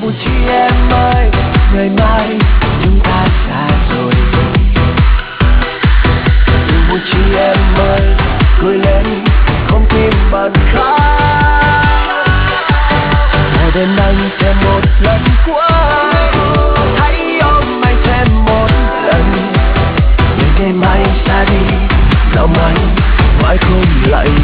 một chi em ơi, ngày mai chúng ta xa rồi. Yêu một chi em ơi, cười lên không tim bật khóc. Ngày đêm anh thêm một lần cuối, hãy ôm anh thêm một lần. Ngày mai xa đi, lòng anh mãi không lại